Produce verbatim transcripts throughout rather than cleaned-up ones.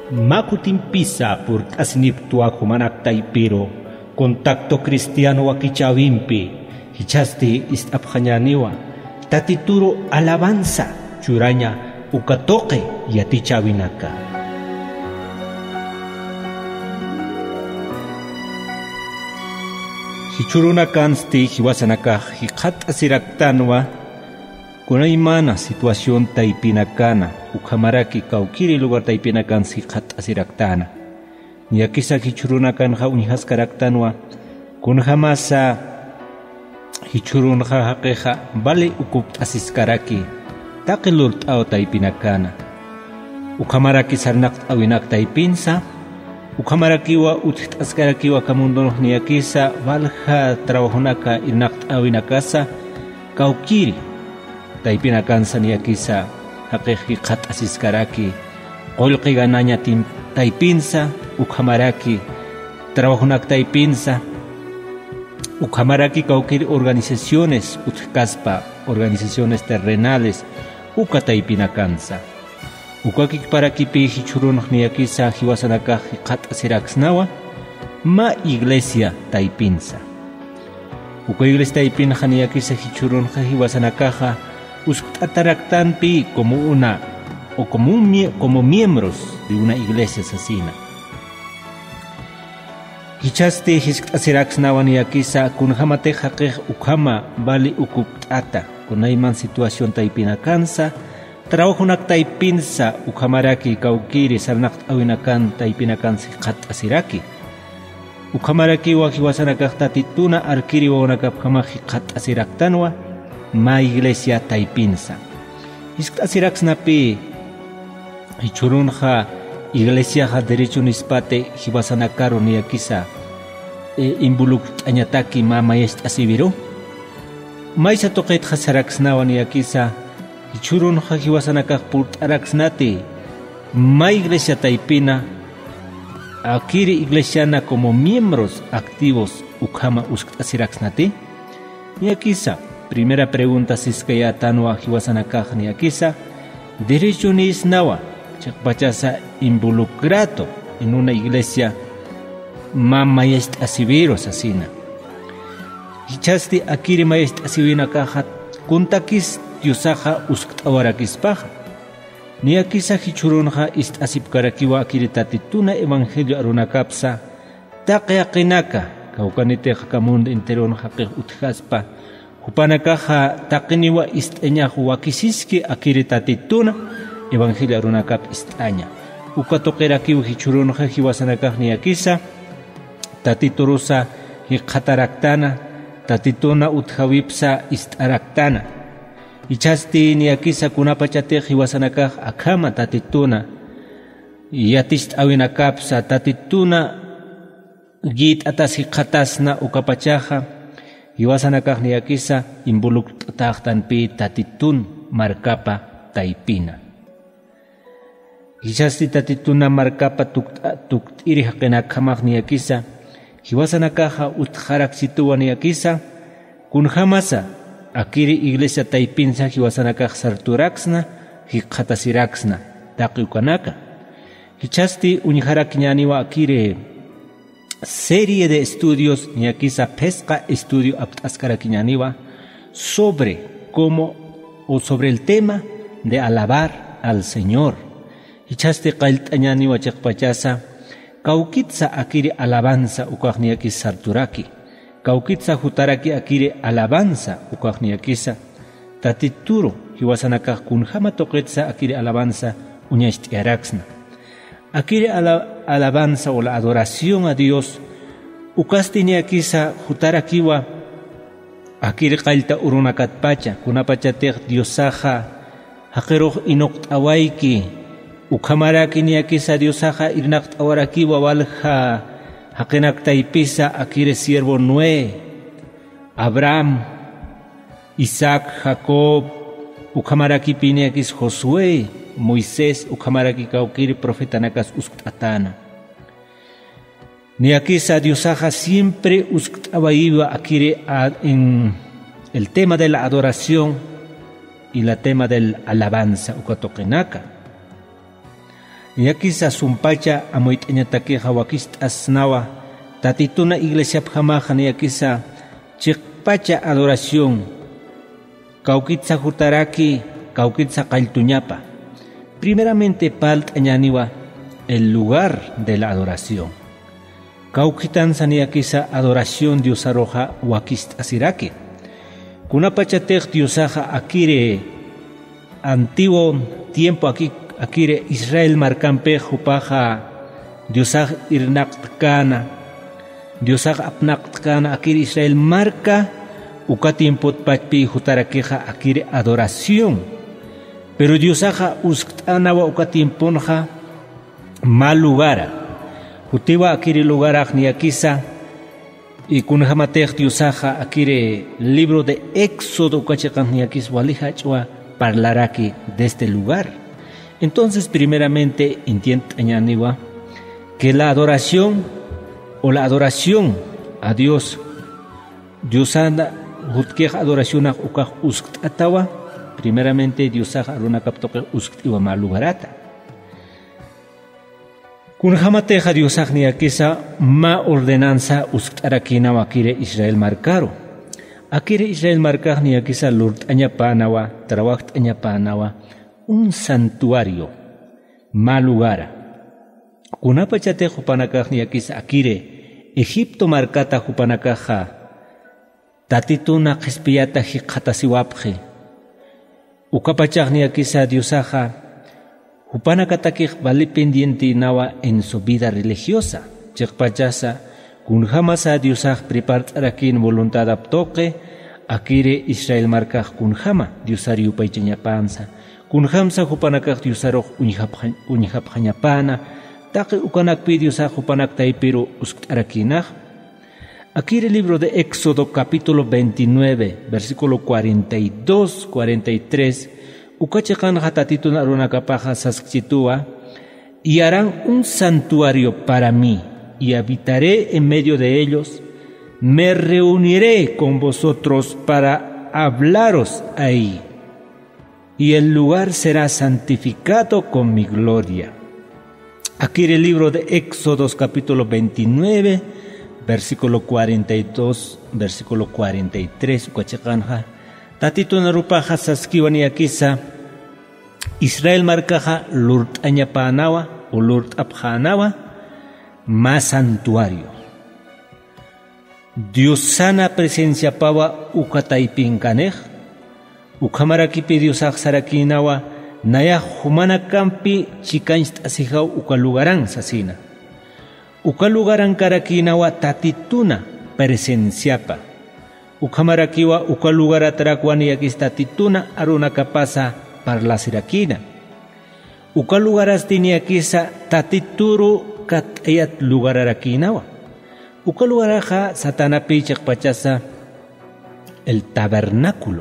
Makutimpisa por asniptua humanaktaipiro contacto cristiano wakichavimpi hichasti istapjañaniwa tatituro alabanza churaña ukatoque yatichabinaka. Hichuruna kansti hiwasanaka hikat asiraktanwa kunaymana situación taipinakana ukhamaraki kaukiri lugar taipinakan hikat asiraktana niyakisa hichuruna kanja unihaskaraktanwa kunhamasa hichurunja hakeja vale ukup asiskaraki taqilurt aw taipinakana ukhamaraki sarnaq awinak taipinsa ukhamarakiwa uthitaskaraki kamundono niyakisa valja trabajunaka irnaq awinakasa kaukiri taipinakansa niyakisa hakeji qat asiskaraki qolqi ganaña tim taipinsa ukhamaraki trabajunak taipinsa ukhamaraki kaukiri organizaciones utkaspa organizaciones terrenales uka taipinakansa ukaki parakipi hichurunaq niyakisa hiwasanaka qat asiraksnawa ma iglesia taipinsa uka iglesia taipinja niyakisa hichurunqa hiwasanakaja uskataraktanpi como una o como, un, como miembros de una iglesia asesina. Hichaste hiskasiraksnawan yakisa kunhamate haqej ukhama vale ukuptata kunayman situación taipinakansa trabajunak taipinsa ukhamaraki kaukiri sarnaq awinakan taipinakansi qat asiraki ukhamaraki wa hiwasanakaq tatituna arkiri wawanakapkamaji qat asiraktanwa ma iglesia taipinsa hiskasiraksnapi hichurunja iglesia ha derecho nispate hiwasanakaro niyakisa e, involucrañataki mama est asibiro maisa toqet hasaraksnawa niyakisa hichurunja hiwasanakaq purt'araksnati ma iglesia taipina akiri iglesiana como miembros activos ukhama uskasiraksnati niyakisa primera pregunta siskaya tanwa hiwasanakaq niyakisa derecho nisnawa chakpachasa involucrado en una iglesia mama est asiviros asina hichasti akiri maest asivina kaja kuntakis yusaja usktawarakispaja niyakisa hichurunja ist asipkarakiwa akiri tatituna evangelio arunakapsa taqyaqinaka kawkanite qakamunda interon haqej uthaspa hupanakaja taqiniwa isteñaju wakisiski akiri tatituna evangelio arunakap istaña ukatoqerakiw hichurunja hiwasanakaq niyakisa tatiturusa hiqhataraktana tatituna uthawipsa istaraktana ichasti niyakisa kunapachate hiwasanakaq akhama tatituna yatist awinakapsa tatituna git atas hiqhatasna ukapachaja hiwasanakaq niyakisa involucrataqtanpi tatitun markapa taipina hichasti tatituna markapa tukt'iri haqinakhamaq niyakisa hiwasanakaja utqharaksituwa niyakisa kunhamasa akiri iglesia taipinsa hiwasanakaq sarturaksna hiqhatasiraksna taqiukanaka hichasti uñiharakñaniwa akiri serie de estudios niyakisa pesca estudio aptascarakñaniwa sobre cómo o sobre el tema de alabar al Señor hichaste qailt'añani wachaqpachasa kaukitsa akiri alabanza ukaqniyakis sarturaki kaukitsa hutaraki akiri alabanza ukaqniyakisa tatituro hiwasanakaq kunhama toqetsa akiri alabanza uñasht'yaraksna akiri ala, alabanza o la adoración a Dios ukastiniyakisa hutarakiwa akiri qailta urunakatpacha kunapachatej Diosaja haqiruq inoqt'awayki ukhamaraki niyakisa Diosaja irnaqt'awarakiwa walja haqinaktaypisa akiri siervo Noé Abraham Isaac Jacob ukhamarakipi niyakis Josué Moisés ukhamaraki kawkiri profeta nakas uskatana niyakisa Diosaja siempre usktawayiwa akiri en el tema de la adoración y el tema del alabanza ukatoqinaka Yakisa sumpacha amoitañatakeja wakista asnawa tatituna iglesia pjamajan yakisa chikpacha adoración kaukitsa jutaraki kaukitsa kaltuñapa. Primeramente paltañaniwa el lugar de la adoración. Kaukitan saniakisa adoración diosaroja wakist asiraki. Kunapachatej diosaja akire antiguo tiempo aquí akire Israel markampe jupaja diosaj irnaqtkana diosaj apnaqtkana akire Israel marca uka tiempo patpi jutarakeja akire adoración. Pero diosaja usktanawa uka tiemponja mal lugara. Jutiwa akire lugaraj niakisa y kunjamatej diosaja akire libro de Éxodo ukachekan niakis walihachwa parlaraki de este lugar. Entonces primeramente entiendan que la adoración o la adoración a Dios diosanda jutkej adoración a ukaj usktatawa primeramente diosaja aruna kaptoke usktiwa mal lugarata. Kunjamateja diosaj niakisa ma ordenanza usktarakinawa akire Israel marcaro. Akire Israel marcaj niakisa lurt añapanawa, trabacht añapanawa, un santuario, ma lugar. Kunapachate jupanakaj niakisa akire Egipto marcata jupanakaja tatituna qespiyata hiqatasiwapje. Ukapachaj niakisa diosaja Hupanakatakij vale pendiente nawa en su vida religiosa. Chekpachasa kunjamasa diosaj prepartarakin voluntad aptoque akire Israel markaj kunjama diosari upaychañapansa. Kunjamsa hupanakaj diosaroj uñihapjañapana taqe ukanakpi diosaj hupanaktaipiro uskarakinaj. Akire libro de Éxodo capítulo veintinueve versículo cuarenta y dos cuarenta y tres. Ukachekan hatatituna runakapaja saskchitua y harán un santuario para mí y habitaré en medio de ellos. Me reuniré con vosotros para hablaros ahí y el lugar será santificado con mi gloria. Aquí el libro de Éxodos capítulo veintinueve versículo cuarenta y dos versículo cuarenta y tres. Ukachekan tatituna rupaja saskiwani akisa Israel marcaja lurt añapanawa o lurt apjanawa más santuario. Diosana presencia pawa ukataipinkanej ukamarakipi diosaj sarakinawa naya humana kampi chikanst asijau ukalugaran sasina. Ukalugaran karakinawa tatituna presenciapa. Ukamarakiwa ukalugara tarakwani yakista tituna aruna kapasa parla sirakina. Ukalugaras tiniakisa tatituru katayat lugararaquinawa. Ukalugaraja satanapi chakpachasa el tabernáculo.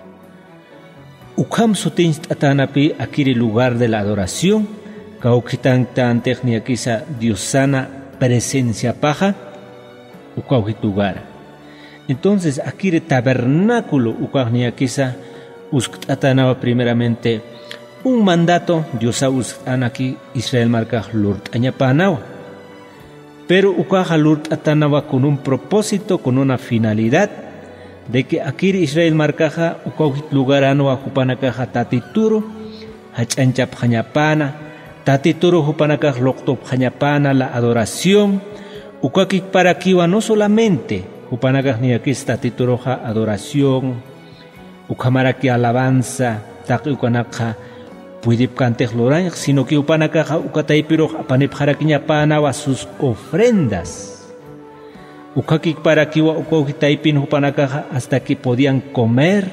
Ukam sutins tatanapi akiri lugar de la adoración. Kaukitan tan techniakisa diosana presencia paja. Ukaukitugara. Entonces, aquí el tabernáculo ukajniakisa usktatanawa primeramente un mandato diosa uskanaki Israel markaj lurt añapanawa. Pero ukaja lurt atanawa con un propósito, con una finalidad de que aquí Israel markaja ukawit lugarano jupanakaja tatituro hachanchap hañapana tatituro jupanakaj loktop hañapana la adoración ukakik para kiwa no solamente upanakaj niakista tituroja adoración, ukamaraki alabanza, taki ukanakja puidip kantej lorañ, sino que upanakaja ukataipiroj apanipjarakiñapanawa sus ofrendas. Ukakik para kiwa ukawitaipin upanakaja hasta que podían comer,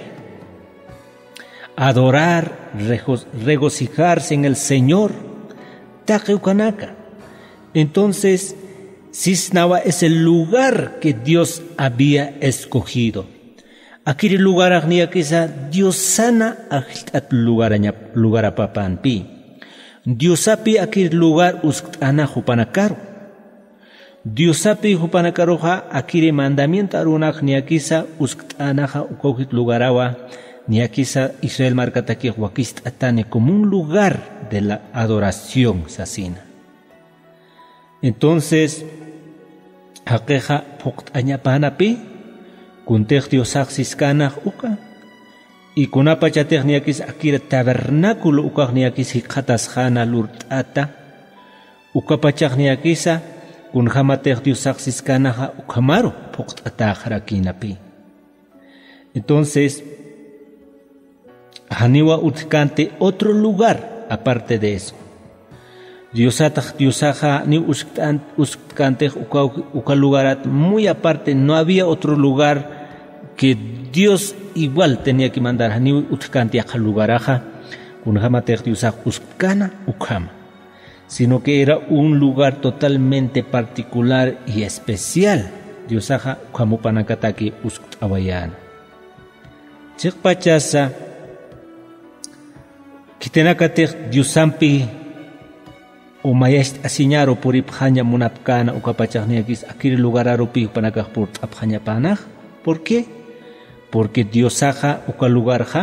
adorar, regocijarse en el Señor. Taki ukanaka. Entonces, Sisnawa es el lugar que Dios había escogido. Aquí el lugar agnia quizá Dios sana at lugar lugar a papanpi. Dios api aquí el lugar ustana jupanakaro. Dios api jupanakaroja aquí el mandamiento aruna agnia quizá ustana ukojit lugarawa ni aquí Israel marcataki huakist atane como un lugar de la adoración sasina. Entonces, hakeja pokt añapanapi, kuntej diosaxis kanaj uka, y kunapa chatej niakis akira tabernáculo ukaj niakis hikatas jana lurtata, ukapachaj niakisa, kunjamatej diosaxis kanaja ukamaro pokt atajarakinapi. Entonces, Haniwa utkante otro lugar aparte de eso. Diosataj diosaja ni uskante uka lugarat muy aparte, no había otro lugar que Dios igual tenía que mandar. Hani utkante aka lugaraja kunjamatej diosaj uskana ukama, sino que era un lugar totalmente particular y especial. Diosaja ukamupanakataki uskawayana. Chikpachasa kitenakatej diosampi umayest asiñaro puripjaña munapkana ukapachajniakis akiri lugararupi panakaj por apjaña panaj. ¿Por qué? Porque diosaja uka lugarja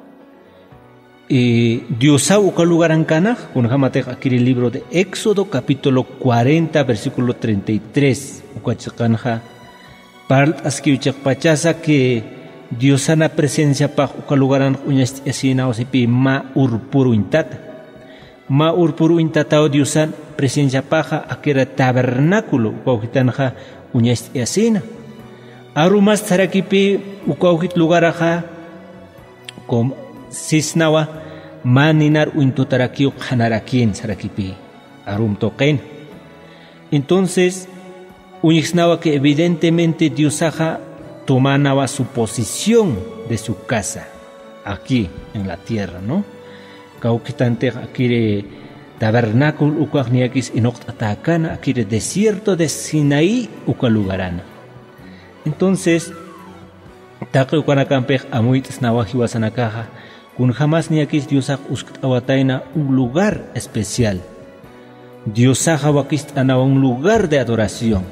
y diosa uka lugarankanaj kunjamatej akiri libro de Éxodo capítulo cuarenta versículo treinta y tres ukachakanja part askiuchakpachasa que diosana presencia pa uka lugaran uñast asina osipi ma urpuru intata. Ma urpuru intatao diosan presencia paja akira tabernáculo ukaujitanja uñast asina. Arumas tarakipi ukaujit lugaraja com sisnawa maninar uintutarakiu hanarakin sarakipi arum toquen. Entonces uñixnawa que evidentemente diosaja tomaba su posición de su casa aquí en la tierra, ¿no? Kaukitante akire tabernáculo ukajniakis inokt atakana akire desierto de Sinaí ukalugarana. Entonces taqi ukanakampej amuitis nawaji wasanakaja kun jamás niakis diosaj uskawataina un lugar especial. Diosaja wakist anawa un lugar de adoración.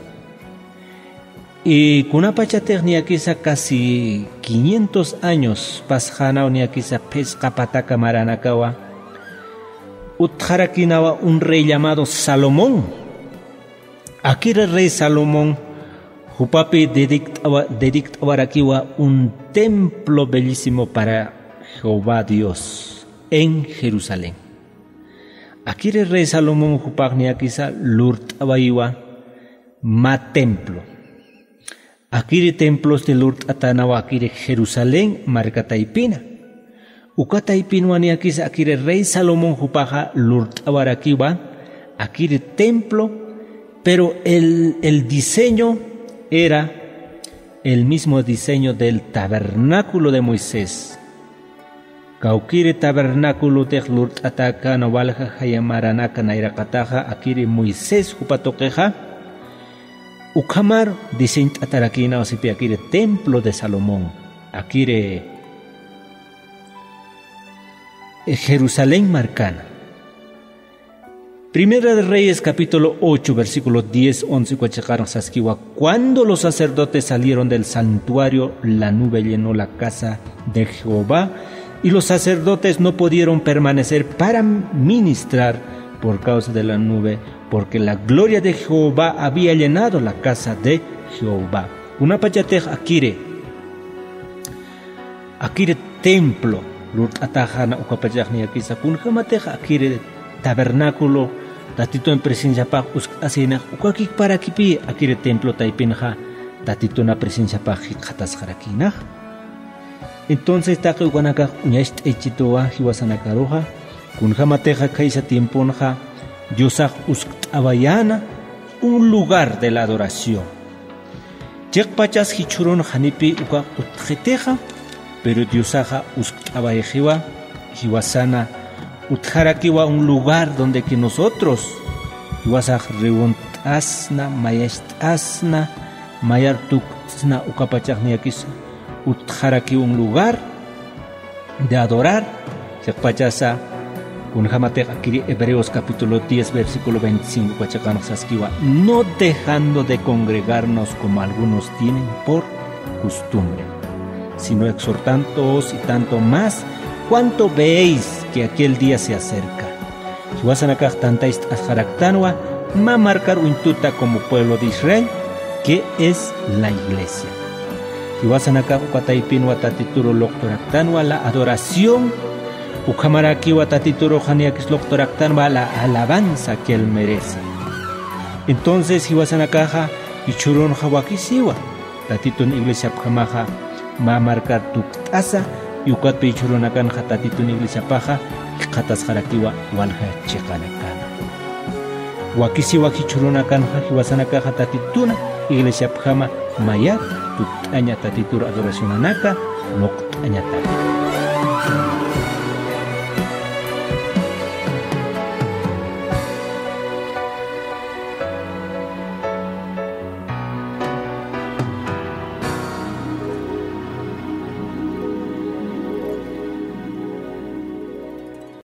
Y kunapachatej niakisa casi quinientos años pasjana niakisa pescapataka maranakawa utjarakinawa un rey llamado Salomón. Aquí el rey Salomón Jupapi dedictawarakiwa un templo bellísimo para Jehová Dios en Jerusalén. Aquí el rey Salomón Jupagniakisa lurtawaiwa ma templo. Akiri templos de Lourdes atanawa akiri Jerusalén marcataipina. Ukataipinwa ni akis akiri rey Salomón jupaja Lourdes awarakiwa akiri templo, pero el, el diseño era el mismo diseño del tabernáculo de Moisés. Kaukiri tabernáculo de Lourdes ataka nawalja hayamaranaka nairakataja akiri Moisés jupatokeja. Ukamar dicen atarakina o sipi akire templo de Salomón, akire Jerusalén marcana. Primera de Reyes capítulo ocho versículo diez, once cuachacaron saskiwa. Cuando los sacerdotes salieron del santuario, la nube llenó la casa de Jehová y los sacerdotes no pudieron permanecer para ministrar por causa de la nube, porque la gloria de Jehová había llenado la casa de Jehová. Una pachatej akire, akire templo, Lourdes atajana ukapachajni akisa kunjamatej akire tabernáculo, tatito en presencia pa asina ukakik para kipi akire templo taipinja, tatito na presencia pa hikatas jarakinaj. Entonces taqi ukanaka uñaist echitoa hiwasanakaroja kunjamateja kaisa tiemponja Diosaj usktabayana, un lugar de la adoración. Chekpachas hichuron janipi uka utjeteja, pero Diosaja usktabayejiwa, hiwasana utjarakiwa, un lugar donde que nosotros hiwasaj rewontasna, mayastasna, mayartuktsna ukapachajniakis utjaraki, un lugar de adorar. Chekpachasa Kunjamatek akiri Hebreos capítulo diez versículo veinticinco cuachacanos saskiwa, no dejando de congregarnos como algunos tienen por costumbre. sino exhortándoos y tanto más cuanto veis que aquel día se acerca. Hiwasanakaj tantais asjaractanwa ma marcar uintuta como pueblo de Israel, que es la iglesia. Hiwasanakaj ukataipinwa tatituro loktoractanwa la adoración, ukamarakiwa tatituro janiakis loktoractanwa la alabanza que él merece. Entonces Hiwasanakaja ichurun hawakisiwa tatitun iglesia pjamaja ma marcar tuktasa y ukatpi ichurunakan tatitun iglesia paja qatas jarakiwa walha chiqanakana. Wakisi wakichurunakan Hiwasanakaja tatituna iglesia pjama mayar tuktaña tatitura adoración anaka noqtaña tati.